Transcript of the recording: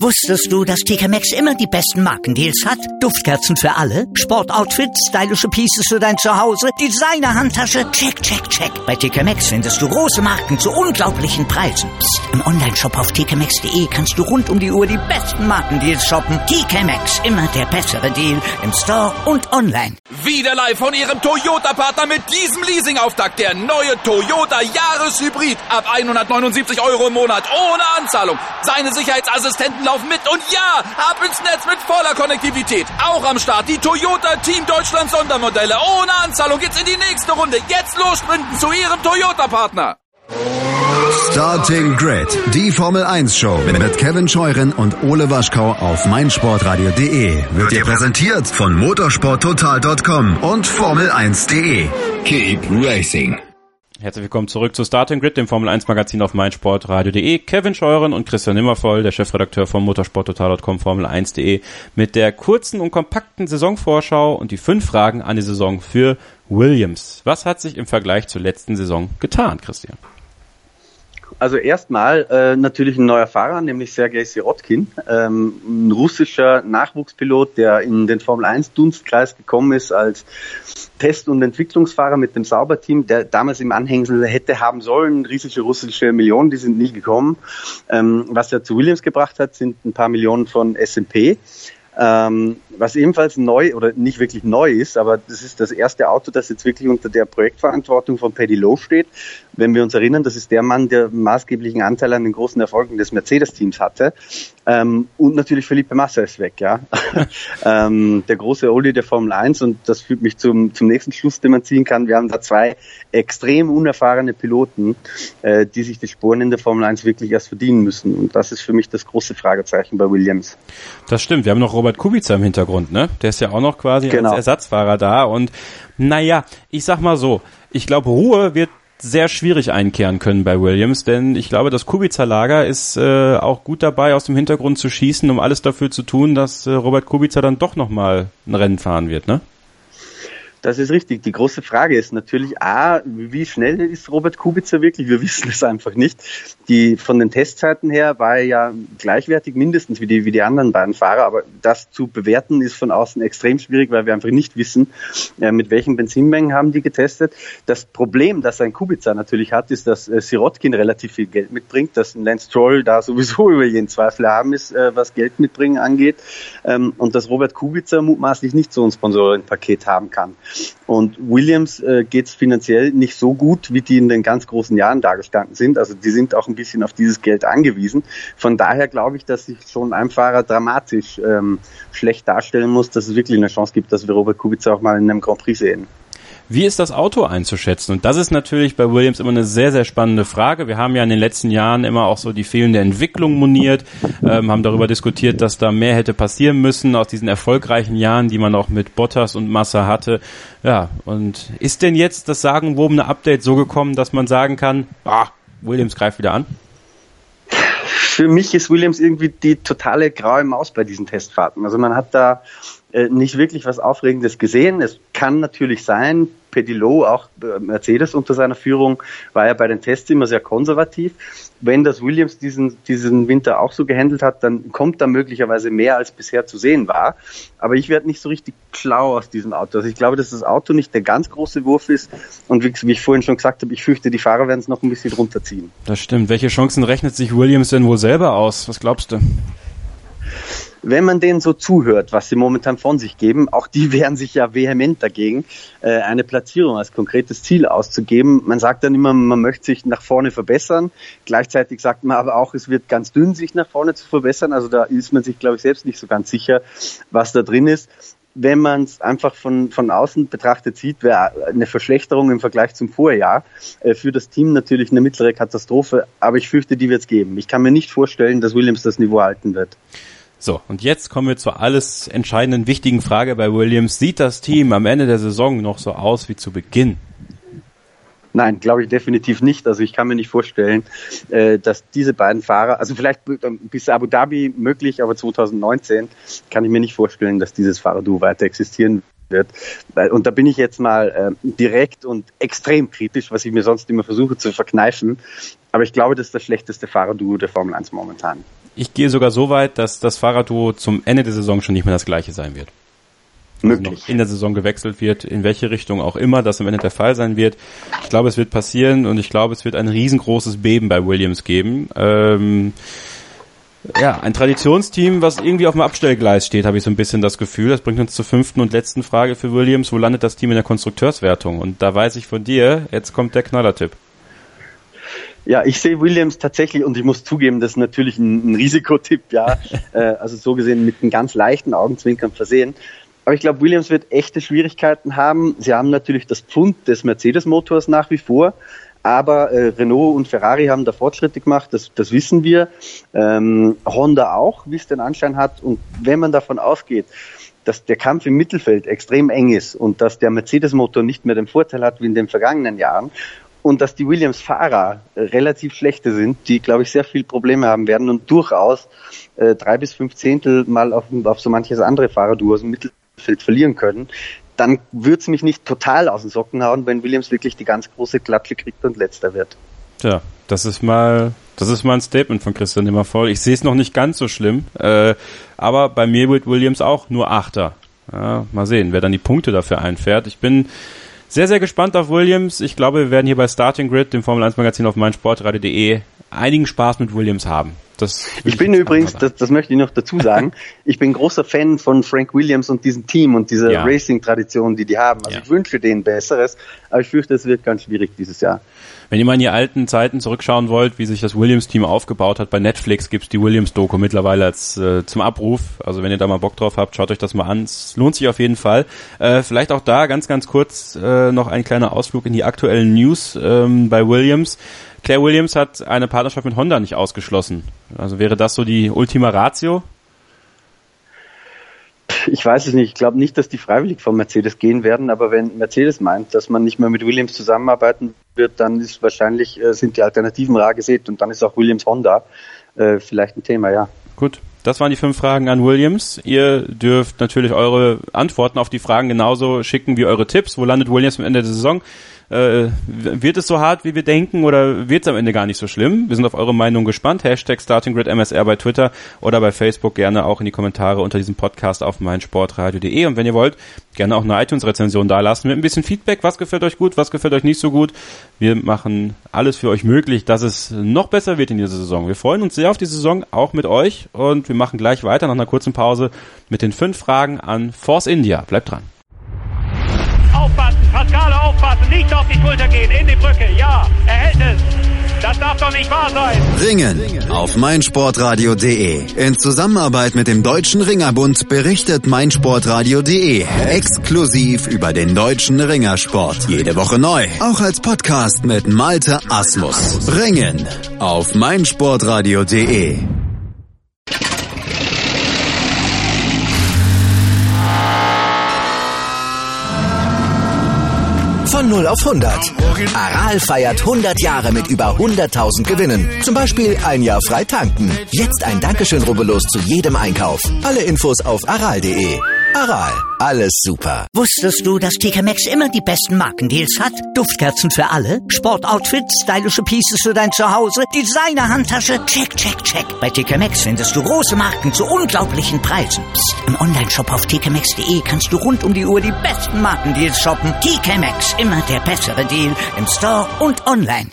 Wusstest du, dass TK Maxx immer die besten Markendeals hat? Duftkerzen für alle, Sportoutfits, stylische Pieces für dein Zuhause, Designer-Handtasche, check, check, check. Bei TK Maxx findest du große Marken zu unglaublichen Preisen. Psst. Im Onlineshop auf tkmaxx.de kannst du rund um die Uhr die besten Markendeals shoppen. TK Maxx, immer der bessere Deal im Store und online. Wieder live von Ihrem Toyota-Partner mit diesem Leasing-Auftakt. Der neue Toyota Jahreshybrid. Ab 179 € im Monat. Ohne Anzahlung. Seine Sicherheitsassistenten laufen mit. Und ja, ab ins Netz mit voller Konnektivität. Auch am Start die Toyota Team Deutschland Sondermodelle. Ohne Anzahlung geht's in die nächste Runde. Jetzt los sprinten zu Ihrem Toyota-Partner. Starting Grid, die Formel 1 Show mit Kevin Scheuren und Ole Waschkau auf meinsportradio.de wird dir präsentiert von motorsporttotal.com und Formel1.de. Keep Racing. Herzlich willkommen zurück zu Starting Grid, dem Formel 1 Magazin auf meinsportradio.de. Kevin Scheuren und Christian Nimmervoll, der Chefredakteur von motorsporttotal.com, Formel1.de, mit der kurzen und kompakten Saisonvorschau und die 5 Fragen an die Saison für Williams. Was hat sich im Vergleich zur letzten Saison getan, Christian? Also erstmal natürlich ein neuer Fahrer, nämlich Sergei Sirotkin, ein russischer Nachwuchspilot, der in den Formel-1-Dunstkreis gekommen ist als Test- und Entwicklungsfahrer mit dem Sauber-Team, der damals im Anhängsel hätte haben sollen, riesige russische Millionen, die sind nie gekommen. Was er zu Williams gebracht hat, sind ein paar Millionen von S&P. Was ebenfalls neu oder nicht wirklich neu ist, aber das ist das erste Auto, das jetzt wirklich unter der Projektverantwortung von Paddy Lowe steht. Wenn wir uns erinnern, das ist der Mann, der maßgeblichen Anteil an den großen Erfolgen des Mercedes-Teams hatte. Und natürlich Felipe Massa ist weg, ja. Der große Oldie der Formel 1, und das führt mich zum nächsten Schluss, den man ziehen kann. Wir haben da 2 extrem unerfahrene Piloten, die sich die Sporen in der Formel 1 wirklich erst verdienen müssen. Und das ist für mich das große Fragezeichen bei Williams. Das stimmt. Wir haben noch Robert Kubica im Hintergrund, ne? Der ist ja auch noch quasi als Ersatzfahrer da. Und naja, ich sag mal so, ich glaube, Ruhe wird sehr schwierig einkehren können bei Williams, denn ich glaube, das Kubica-Lager ist auch gut dabei, aus dem Hintergrund zu schießen, um alles dafür zu tun, dass Robert Kubica dann doch nochmal ein Rennen fahren wird, ne? Das ist richtig. Die große Frage ist natürlich, wie schnell ist Robert Kubica wirklich? Wir wissen es einfach nicht. Von den Testzeiten her war er ja gleichwertig mindestens wie die anderen beiden Fahrer, aber das zu bewerten ist von außen extrem schwierig, weil wir einfach nicht wissen, mit welchen Benzinmengen haben die getestet. Das Problem, das ein Kubica natürlich hat, ist, dass Sirotkin relativ viel Geld mitbringt, dass Lance Stroll da sowieso über jeden Zweifel haben ist, was Geld mitbringen angeht, und dass Robert Kubica mutmaßlich nicht so ein Sponsorenpaket haben kann. Und Williams geht's finanziell nicht so gut, wie die in den ganz großen Jahren dargestanden sind. Also die sind auch ein bisschen auf dieses Geld angewiesen. Von daher glaube ich, dass sich schon ein Fahrer dramatisch schlecht darstellen muss, dass es wirklich eine Chance gibt, dass wir Robert Kubica auch mal in einem Grand Prix sehen. Wie ist das Auto einzuschätzen? Und das ist natürlich bei Williams immer eine sehr, sehr spannende Frage. Wir haben ja in den letzten Jahren immer auch so die fehlende Entwicklung moniert, haben darüber diskutiert, dass da mehr hätte passieren müssen aus diesen erfolgreichen Jahren, die man auch mit Bottas und Massa hatte. Ja, und ist denn jetzt das sagenwobene Update so gekommen, dass man sagen kann, Williams greift wieder an? Für mich ist Williams irgendwie die totale graue Maus bei diesen Testfahrten. Also man hat da nicht wirklich was Aufregendes gesehen. Es kann natürlich sein, Paddy Lowe, auch Mercedes unter seiner Führung, war ja bei den Tests immer sehr konservativ. Wenn das Williams diesen Winter auch so gehandelt hat, dann kommt da möglicherweise mehr als bisher zu sehen war. Aber ich werde nicht so richtig schlau aus diesem Auto. Also ich glaube, dass das Auto nicht der ganz große Wurf ist. Und wie ich vorhin schon gesagt habe, ich fürchte, die Fahrer werden es noch ein bisschen runterziehen. Das stimmt. Welche Chancen rechnet sich Williams denn wohl selber aus? Was glaubst du? Wenn man denen so zuhört, was sie momentan von sich geben, auch die wehren sich ja vehement dagegen, eine Platzierung als konkretes Ziel auszugeben. Man sagt dann immer, man möchte sich nach vorne verbessern. Gleichzeitig sagt man aber auch, es wird ganz dünn, sich nach vorne zu verbessern. Also da ist man sich, glaube ich, selbst nicht so ganz sicher, was da drin ist. Wenn man es einfach von außen betrachtet sieht, wäre eine Verschlechterung im Vergleich zum Vorjahr für das Team natürlich eine mittlere Katastrophe. Aber ich fürchte, die wird es geben. Ich kann mir nicht vorstellen, dass Williams das Niveau halten wird. So, und jetzt kommen wir zur alles entscheidenden, wichtigen Frage bei Williams. Sieht das Team am Ende der Saison noch so aus wie zu Beginn? Nein, glaube ich definitiv nicht. Also ich kann mir nicht vorstellen, dass diese beiden Fahrer, also vielleicht bis Abu Dhabi möglich, aber 2019 kann ich mir nicht vorstellen, dass dieses Fahrerduo weiter existieren wird. Und da bin ich jetzt mal direkt und extrem kritisch, was ich mir sonst immer versuche zu verkneifen. Aber ich glaube, das ist das schlechteste Fahrerduo der Formel 1 momentan. Ich gehe sogar so weit, dass das Fahrradduo zum Ende der Saison schon nicht mehr das gleiche sein wird. Möglich. Also noch in der Saison gewechselt wird, in welche Richtung auch immer das am Ende der Fall sein wird. Ich glaube, es wird passieren und ich glaube, es wird ein riesengroßes Beben bei Williams geben. Ein Traditionsteam, was irgendwie auf dem Abstellgleis steht, habe ich so ein bisschen das Gefühl. Das bringt uns zur 5. und letzten Frage für Williams. Wo landet das Team in der Konstrukteurswertung? Und da weiß ich von dir, jetzt kommt der Knallertipp. Ja, ich sehe Williams tatsächlich, und ich muss zugeben, das ist natürlich ein Risikotipp, ja, also so gesehen mit einem ganz leichten Augenzwinkern versehen. Aber ich glaube, Williams wird echte Schwierigkeiten haben. Sie haben natürlich das Pfund des Mercedes-Motors nach wie vor. Aber Renault und Ferrari haben da Fortschritte gemacht, das wissen wir. Honda auch, wie es den Anschein hat. Und wenn man davon ausgeht, dass der Kampf im Mittelfeld extrem eng ist und dass der Mercedes-Motor nicht mehr den Vorteil hat wie in den vergangenen Jahren und dass die Williams-Fahrer relativ schlechte sind, die, glaube ich, sehr viel Probleme haben werden und durchaus 3 bis 5 Zehntel mal auf so manches andere Fahrerduos im Mittelfeld verlieren können, dann würde es mich nicht total aus den Socken hauen, wenn Williams wirklich die ganz große Klatsche kriegt und Letzter wird. Tja, das ist mal ein Statement von Christian Nimmervoll. Ich sehe es noch nicht ganz so schlimm, aber bei mir wird Williams auch nur Achter. Ja, mal sehen, wer dann die Punkte dafür einfährt. Ich bin sehr, sehr gespannt auf Williams. Ich glaube, wir werden hier bei Starting Grid, dem Formel 1 Magazin auf meinsportradio.de, einigen Spaß mit Williams haben. Ich bin übrigens, das möchte ich noch dazu sagen, ich bin großer Fan von Frank Williams und diesem Team und dieser Racing-Tradition, die haben. Also ich wünsche denen Besseres, aber ich fürchte, es wird ganz schwierig dieses Jahr. Wenn ihr mal in die alten Zeiten zurückschauen wollt, wie sich das Williams-Team aufgebaut hat, bei Netflix gibt's die Williams-Doku mittlerweile als zum Abruf. Also wenn ihr da mal Bock drauf habt, schaut euch das mal an. Es lohnt sich auf jeden Fall. Vielleicht auch da ganz, ganz kurz noch ein kleiner Ausflug in die aktuellen News bei Williams. Claire Williams hat eine Partnerschaft mit Honda nicht ausgeschlossen. Also wäre das so die Ultima Ratio? Ich weiß es nicht. Ich glaube nicht, dass die freiwillig von Mercedes gehen werden. Aber wenn Mercedes meint, dass man nicht mehr mit Williams zusammenarbeiten wird, dann ist wahrscheinlich, sind die Alternativen rar gesät. Und dann ist auch Williams Honda vielleicht ein Thema, ja. Gut. Das waren die 5 Fragen an Williams. Ihr dürft natürlich eure Antworten auf die Fragen genauso schicken wie eure Tipps. Wo landet Williams am Ende der Saison? Wird es so hart, wie wir denken, oder wird es am Ende gar nicht so schlimm? Wir sind auf eure Meinung gespannt. Hashtag StartingGridMSR bei Twitter oder bei Facebook gerne auch in die Kommentare unter diesem Podcast auf meinsportradio.de. Und wenn ihr wollt, gerne auch eine iTunes-Rezension dalassen mit ein bisschen Feedback. Was gefällt euch gut, was gefällt euch nicht so gut? Wir machen alles für euch möglich, dass es noch besser wird in dieser Saison. Wir freuen uns sehr auf die Saison, auch mit euch. Und wir machen gleich weiter nach einer kurzen Pause mit den 5 Fragen an Force India. Bleibt dran. Aufpassen, Pascale, aufpassen, nicht auf die Schulter gehen, in die Brücke, ja, er hält es. Das darf doch nicht wahr sein. Ringen auf meinsportradio.de. In Zusammenarbeit mit dem Deutschen Ringerbund berichtet meinsportradio.de exklusiv über den deutschen Ringersport. Jede Woche neu, auch als Podcast mit Malte Asmus. Ringen auf meinsportradio.de. Von 0 auf 100. Aral feiert 100 Jahre mit über 100.000 Gewinnen. Zum Beispiel ein Jahr frei tanken. Jetzt ein Dankeschön, rubbellos zu jedem Einkauf. Alle Infos auf aral.de. Aral, alles super. Wusstest du, dass TK Maxx immer die besten Markendeals hat? Duftkerzen für alle, Sportoutfits, stylische Pieces für dein Zuhause, Designer-Handtasche, check, check, check. Bei TK Maxx findest du große Marken zu unglaublichen Preisen. Psst. Im Onlineshop auf tkmaxx.de kannst du rund um die Uhr die besten Markendeals shoppen. TK Maxx, immer der bessere Deal im Store und online.